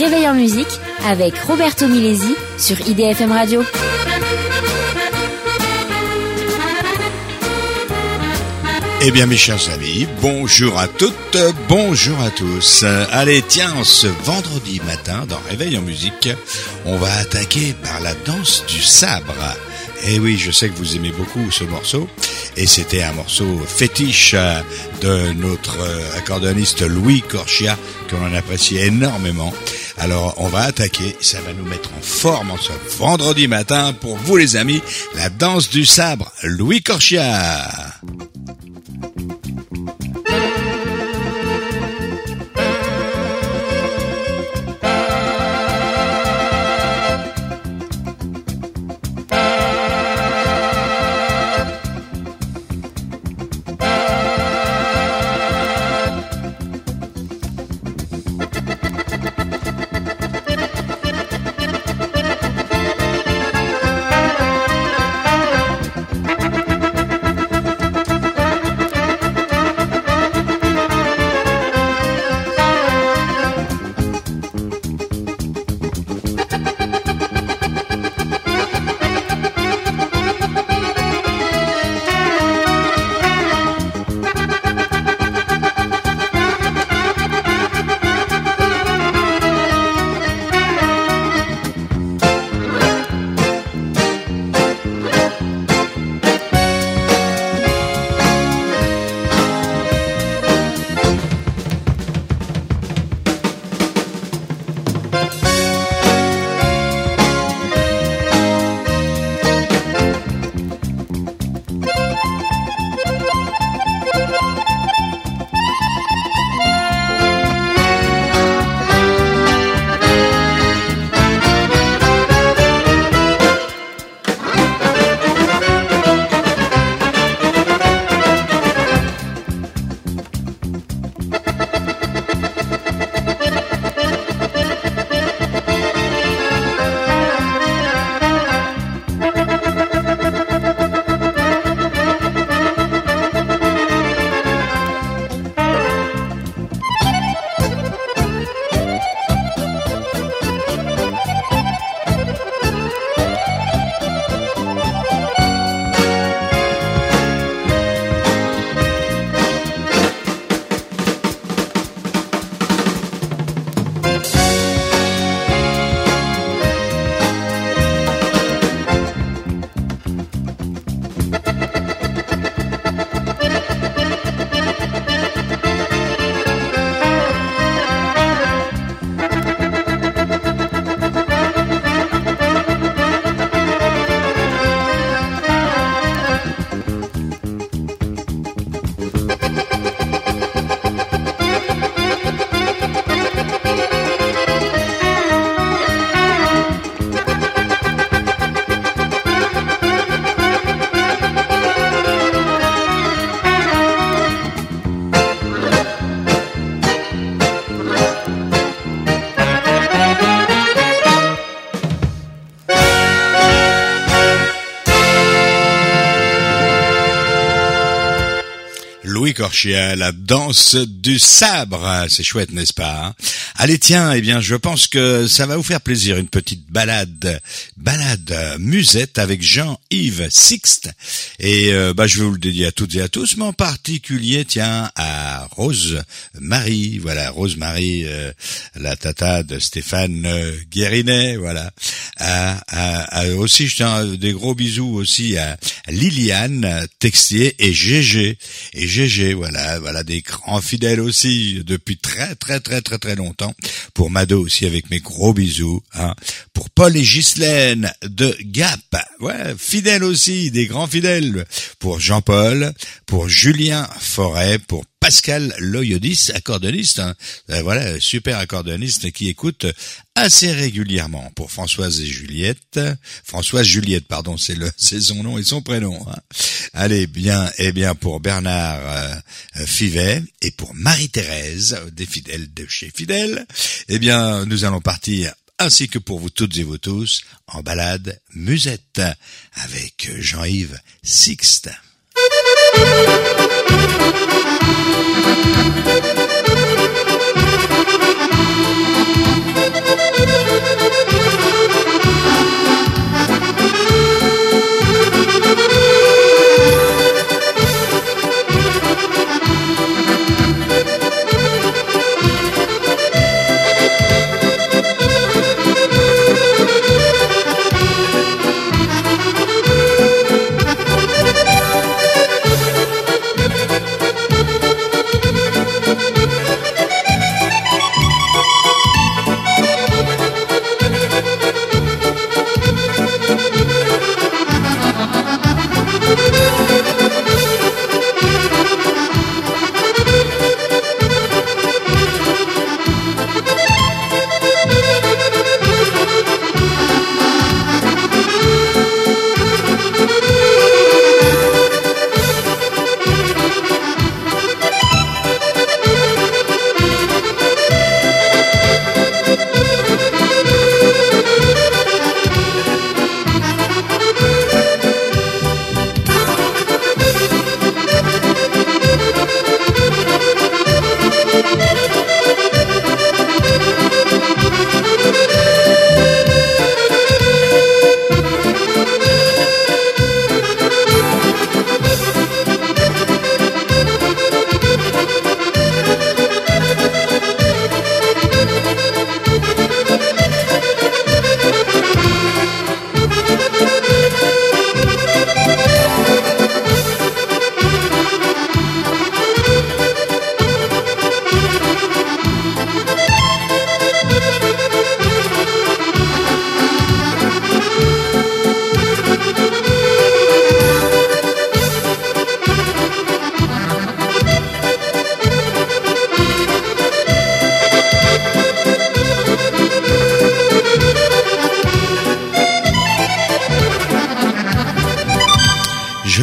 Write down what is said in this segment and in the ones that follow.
Réveil en musique avec Roberto Milesi sur IDFM Radio. Eh bien mes chers amis, bonjour à toutes, bonjour à tous. Allez tiens, ce vendredi matin dans Réveil en musique, on va attaquer par la danse du sabre. Eh oui, je sais que vous aimez beaucoup ce morceau, et c'était un morceau fétiche de notre accordéoniste Louis Corchia, que l'on apprécie énormément. Alors on va attaquer, ça va nous mettre en forme en ce vendredi matin pour vous les amis, la danse du sabre, Louis Corchia. Corchia, la danse du sabre, c'est chouette, n'est-ce pas, hein? Allez tiens, eh bien je pense que ça va vous faire plaisir, une petite balade musette avec Jean-Yves Sixte, et je vais vous le dédier à toutes et à tous, mais en particulier tiens à Rose-Marie, voilà, Rose-Marie, la tata de Stéphane Guérinet, voilà, aussi je tiens des gros bisous aussi à Liliane Textier et Gégé, voilà des grands fidèles aussi depuis très longtemps. Pour Mado aussi avec mes gros bisous, hein. Pour Paul et Ghislaine de Gap, ouais, fidèles aussi, des grands fidèles. Pour Jean-Paul, pour Julien Forêt, pour Pascal Loyodis, accordéoniste, hein. Voilà, super accordéoniste qui écoute assez régulièrement. Pour Françoise Juliette, pardon, c'est son nom et son prénom, hein. Allez, bien, pour Bernard Fivet et pour Marie-Thérèse, des fidèles de chez Fidèles, nous allons partir, ainsi que pour vous toutes et vous tous, en balade musette avec Jean-Yves Sixte.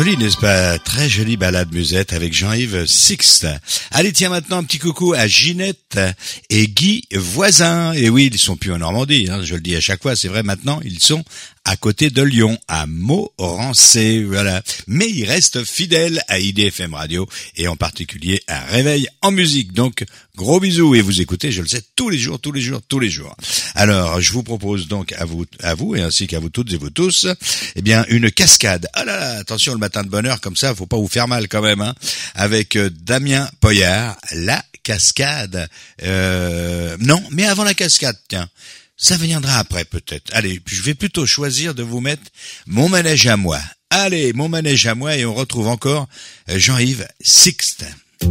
Joli, n'est-ce pas? Très jolie balade musette avec Jean-Yves Sixte. Allez, tiens maintenant un petit coucou à Ginette et Guy Voisin. Et oui, ils sont plus en Normandie, hein, je le dis à chaque fois, c'est vrai, maintenant ils sont à côté de Lyon, à Morancé, voilà. Mais ils restent fidèles à IDFM Radio et en particulier à Réveil en musique. Donc, gros bisous et vous écoutez, je le sais, tous les jours. Alors, je vous propose donc à vous et ainsi qu'à vous toutes et vous tous, eh bien, une cascade. Ah là là, attention, le matin de bonne heure comme ça, faut pas vous faire mal quand même, hein. Avec Damien Poyard, la cascade. Non, mais avant la cascade, tiens. Ça viendra après peut-être. Allez, je vais plutôt choisir de vous mettre Mon manège à moi. Allez, Mon manège à moi et on retrouve encore Jean-Yves Sixte.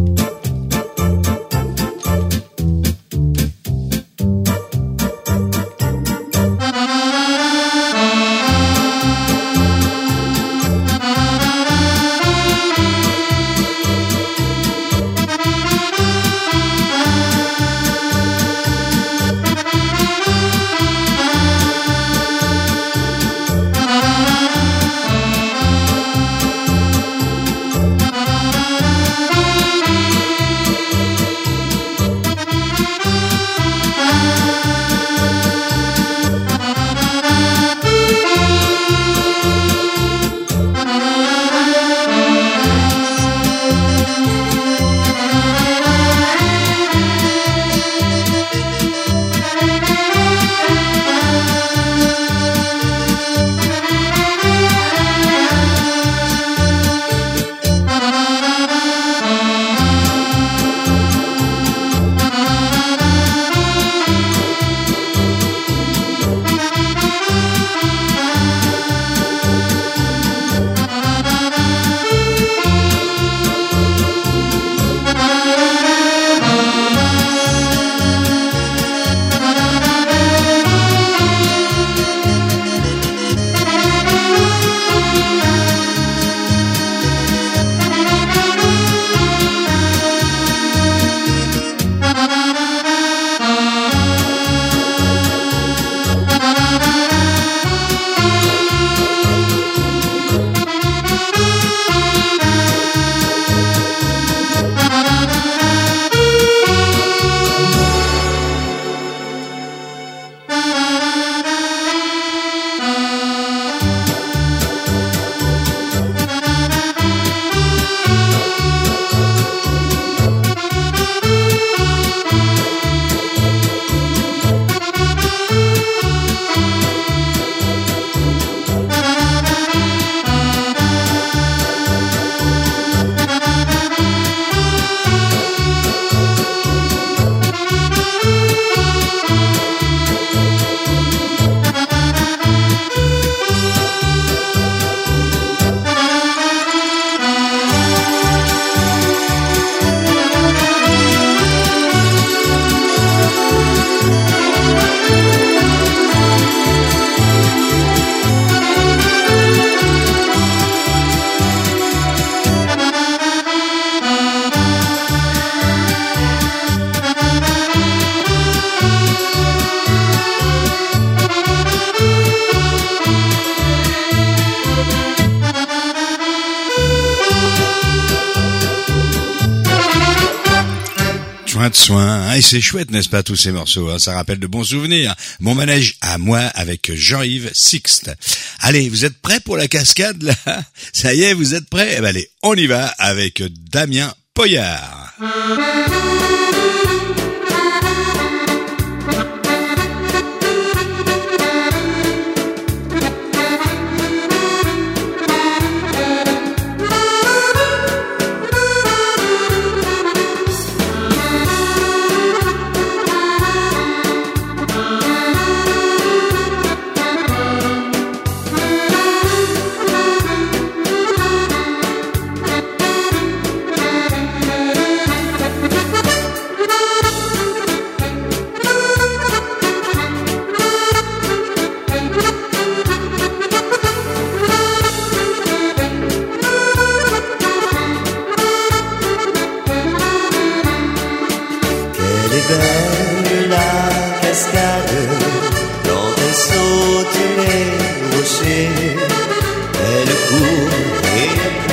De soin, et c'est chouette, n'est-ce pas, tous ces morceaux, hein, ça rappelle de bons souvenirs. Mon manège à moi avec Jean-Yves Sixte. Allez, vous êtes prêts pour la cascade, là? Ça y est, vous êtes prêts? Eh ben allez, on y va avec Damien Poyard.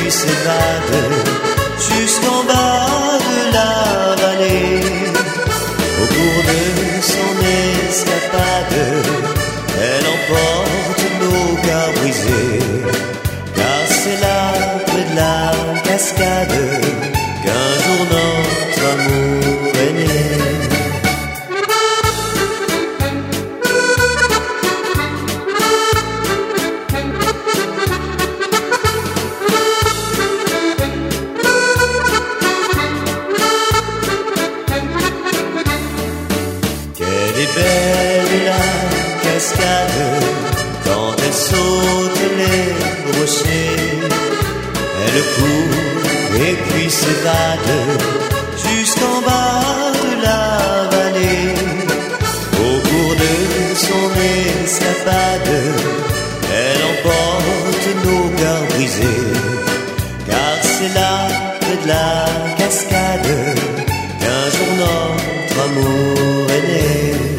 puis s'évade jusqu'en bas de la vallée. Au cours de son escapade, elle emporte nos cœurs brisés, car c'est là, près de la cascade, qu'un jour notre amour est né. Quelle est belle la cascade quand elle saute les rochers. Elle court et puis s'évade jusqu'en bas de la vallée. Au cours de son escapade, elle emporte nos cœurs brisés, car c'est là, près de la cascade, qu'un jour notre amour est né.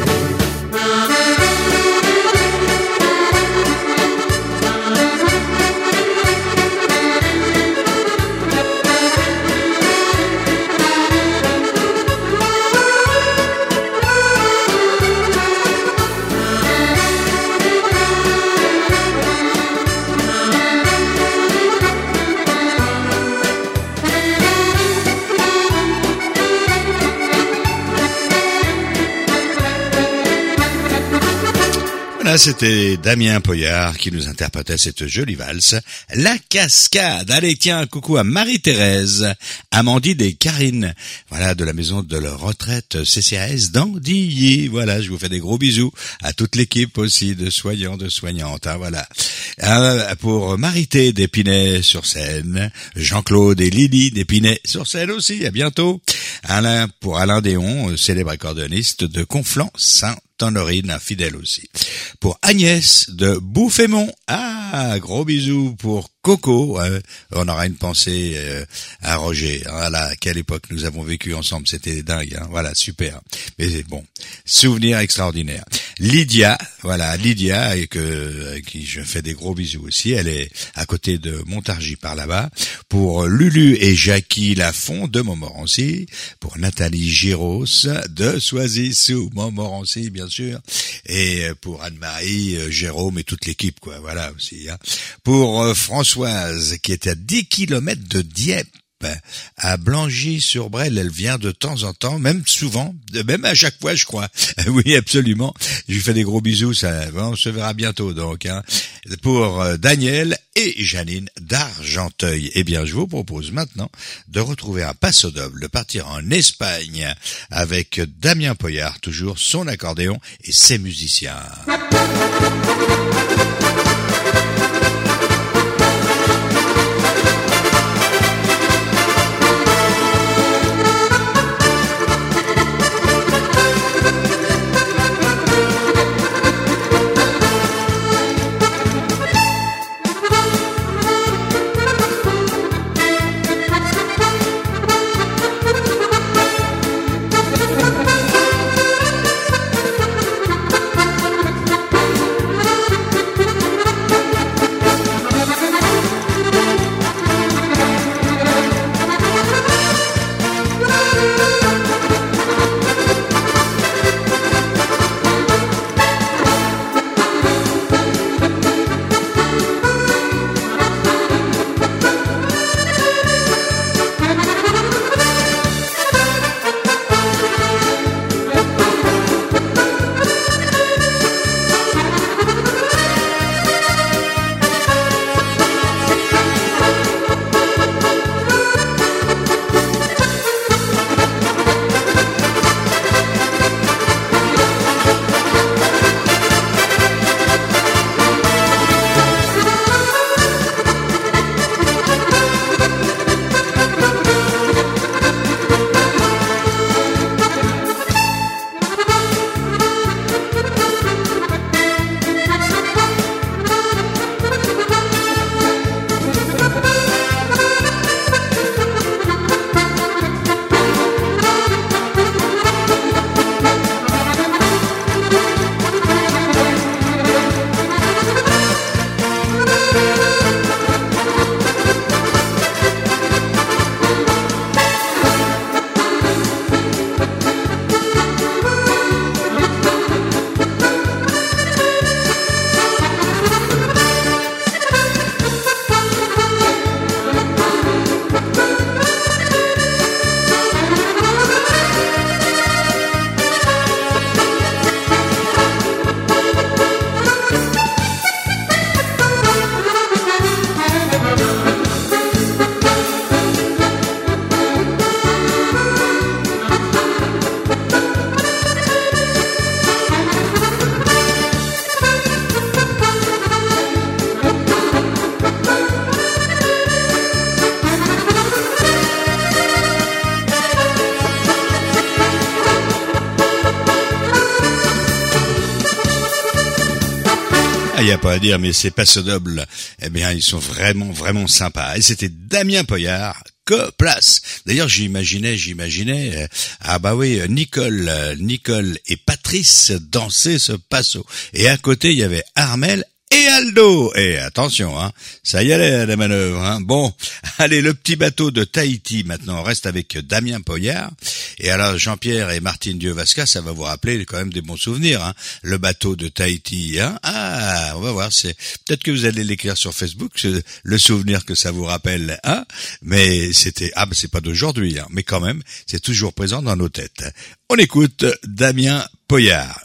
Voilà, c'était Damien Poyard qui nous interprétait cette jolie valse, La Cascade. Allez, tiens, un coucou à Marie-Thérèse, Amandine et Karine, voilà, de la maison de leur retraite CCAS d'Andilly. Voilà, je vous fais des gros bisous à toute l'équipe aussi de soignants, de soignantes, hein, voilà. Pour Marité d'Épinay-sur-Seine, Jean-Claude et Lily d'Épinay-sur-Seine aussi, à bientôt. Pour Alain Déon, célèbre accordéoniste de Conflans-Sainte-Honorine, un fidèle aussi. Pour Agnès de Bouffémont, gros bisous pour Coco, on aura une pensée à Roger. Voilà, quelle époque nous avons vécu ensemble, c'était dingue, hein. Voilà, super. Mais bon, souvenir extraordinaire. Lydia, voilà, Lydia, et à qui je fais des gros bisous aussi, elle est à côté de Montargis par là-bas. Pour Lulu et Jackie Lafont de Montmorency, pour Nathalie Giros de Soisy-sous Montmorency, bien sûr, et pour Anne-Marie, Jérôme et toute l'équipe, quoi, voilà aussi, hein. Pour Françoise, qui est à 10 kilomètres de Dieppe, à Blangy-sur-Brel, elle vient de temps en temps, même souvent, même à chaque fois, je crois. Oui, absolument. Je lui fais des gros bisous, on se verra bientôt, donc, hein. Pour Daniel et Janine d'Argenteuil. Eh bien, je vous propose maintenant de retrouver un passo doble, de partir en Espagne avec Damien Poyard, toujours son accordéon et ses musiciens. y a pas à dire, mais ces passodobles, eh bien, ils sont vraiment, vraiment sympas. Et c'était Damien Poyard, que place. D'ailleurs, j'imaginais, ah bah oui, Nicole et Patrice dansaient ce passo. Et à côté, il y avait Armel et Aldo. Et attention, hein, ça y allait la manœuvre. Hein. Bon, allez, le petit bateau de Tahiti. Maintenant, on reste avec Damien Poyard. Et alors, Jean-Pierre et Martine Dieu-Vasca, ça va vous rappeler quand même des bons souvenirs. Hein. Le bateau de Tahiti. Hein. Ah, on va voir. C'est peut-être que vous allez l'écrire sur Facebook, le souvenir que ça vous rappelle. Hein. Mais c'était c'est pas d'aujourd'hui, hein. Mais quand même, c'est toujours présent dans nos têtes. On écoute Damien Poyard.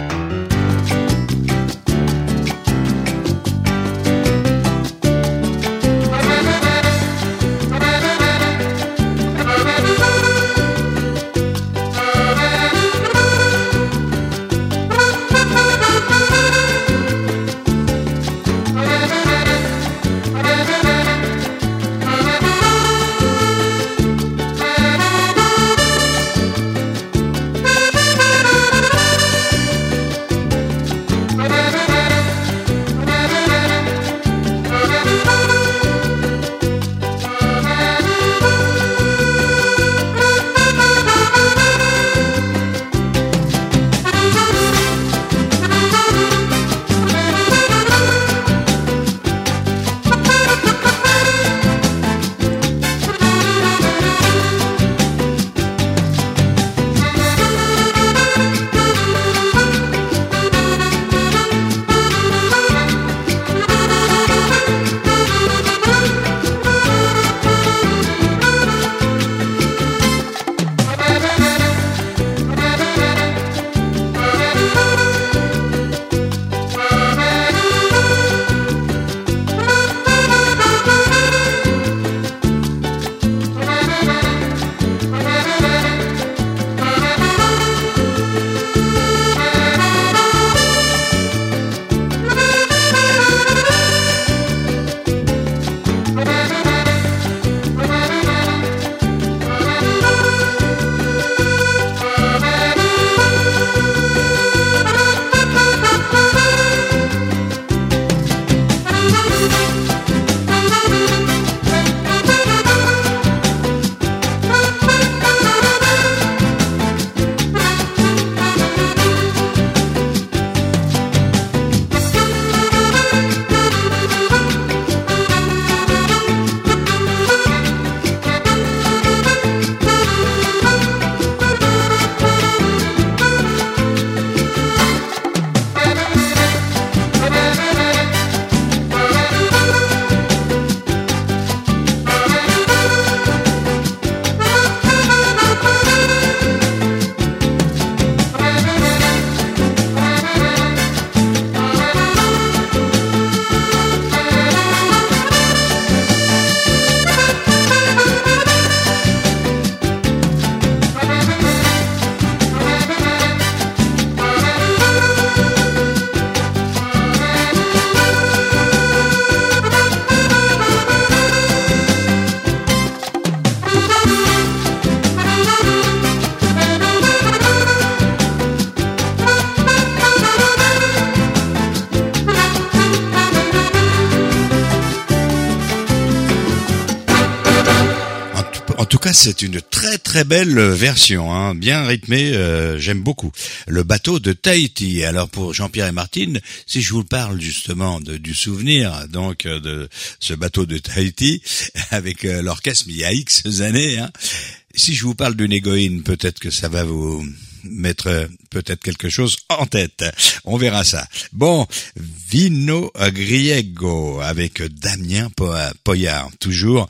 C'est une très très belle version, hein, bien rythmée, j'aime beaucoup. Le bateau de Tahiti. Alors pour Jean-Pierre et Martine, si je vous parle justement du souvenir, donc de ce bateau de Tahiti avec l'orchestre, mais il y a X années, hein, si je vous parle d'une égoïne, peut-être que ça va vous mettre peut-être quelque chose en tête. On verra ça. Bon, Vino Griego avec Damien Poyard, toujours.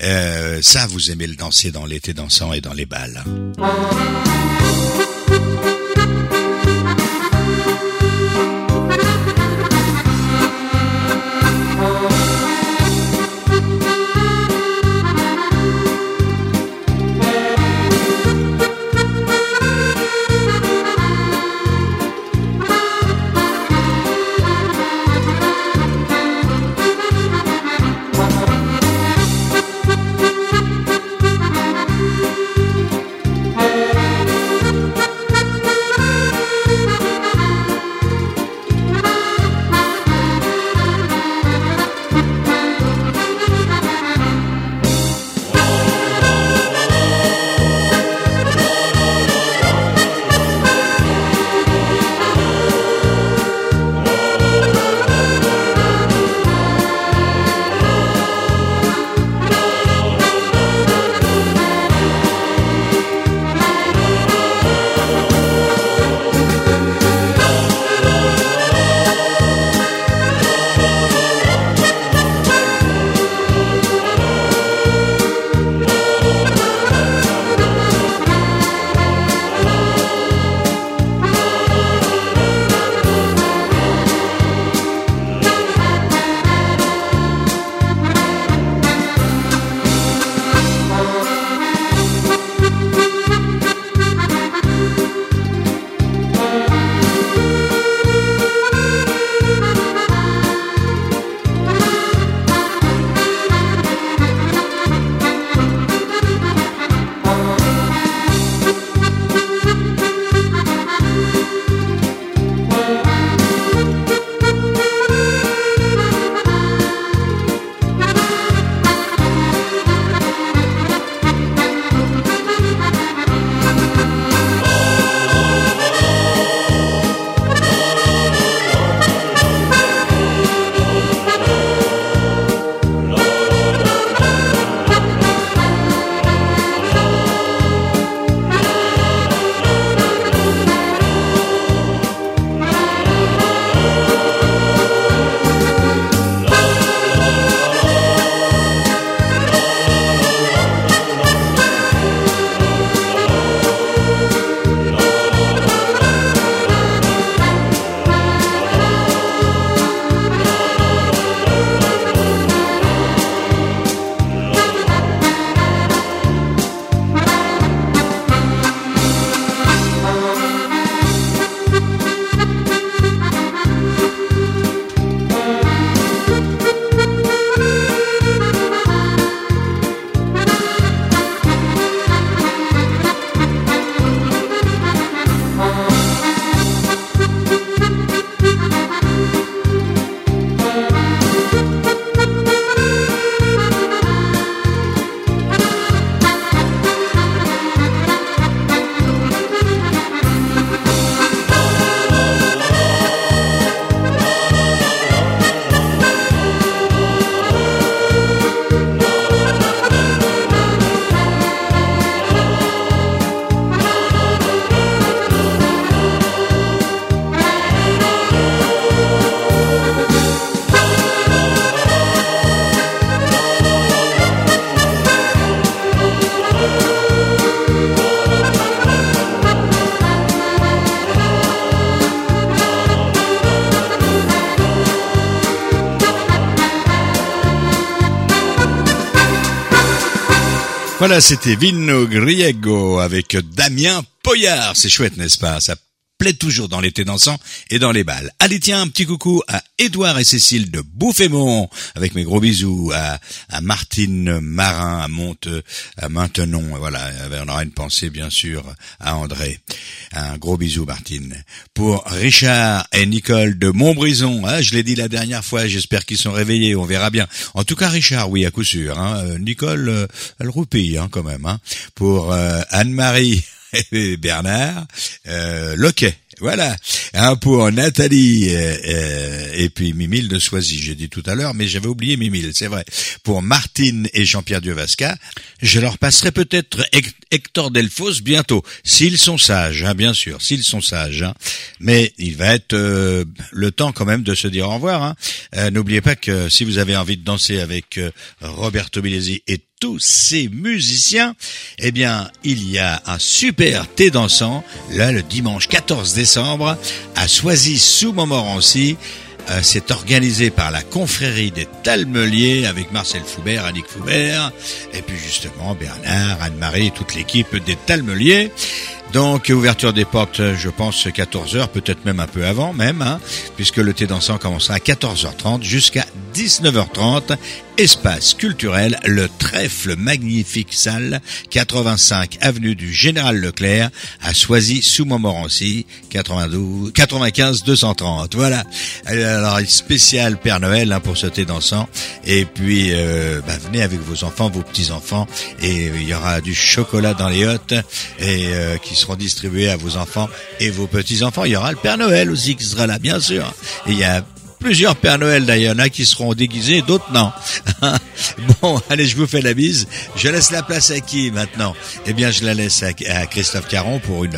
Ça, vous aimez le danser dans l'été dansant et dans les bals. Voilà, c'était Vino Griego avec Damien Poyard. C'est chouette, n'est-ce pas? Ça plaît toujours dans l'été dansant et dans les balles. Allez, tiens, un petit coucou à Édouard et Cécile de Bouffémont, avec mes gros bisous, à Martine Marin, à Maintenon. Voilà, on aura une pensée, bien sûr, à André. Un gros bisou, Martine. Pour Richard et Nicole de Montbrison, je l'ai dit la dernière fois, j'espère qu'ils sont réveillés, on verra bien. En tout cas, Richard, oui, à coup sûr. Nicole, elle roupille, quand même. Pour Anne-Marie et Bernard, Loquet. Voilà, pour Nathalie et puis Mimile de Soisy, j'ai dit tout à l'heure, mais j'avais oublié Mimile, c'est vrai. Pour Martine et Jean-Pierre Dievasca, je leur passerai peut-être Hector Delfos bientôt, s'ils sont sages, bien sûr, s'ils sont sages. Mais il va être le temps quand même de se dire au revoir. N'oubliez pas que si vous avez envie de danser avec Roberto Milesi et tous ces musiciens, eh bien, il y a un super thé dansant, là, le dimanche 14 décembre, à Soisy-sous-Montmorency. C'est organisé par la confrérie des Talmeliers avec Marcel Foubert, Annick Foubert, et puis justement Bernard, Anne-Marie, toute l'équipe des Talmeliers. Donc, ouverture des portes, je pense, 14h, peut-être même un peu avant, puisque le thé dansant commencera à 14h30 jusqu'à 19h30. Espace culturel, le Trèfle Magnifique Salle, 85 avenue du Général Leclerc, à Soisy-sous-Montmorency, 95 230. Voilà. Alors, spécial Père Noël pour ce thé dansant. Et puis, venez avec vos enfants, vos petits-enfants, et il y aura du chocolat dans les hottes, et qui seront distribués à vos enfants et vos petits-enfants. Il y aura le Père Noël aussi qui sera là, bien sûr. Et il y a plusieurs Pères Noël d'ailleurs, il y en a qui seront déguisés, d'autres non. Bon, allez, je vous fais la bise. Je laisse la place à qui maintenant? Eh bien, je la laisse à Christophe Caron pour une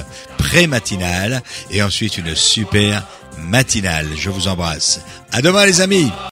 pré-matinale et ensuite une super matinale. Je vous embrasse. À demain les amis.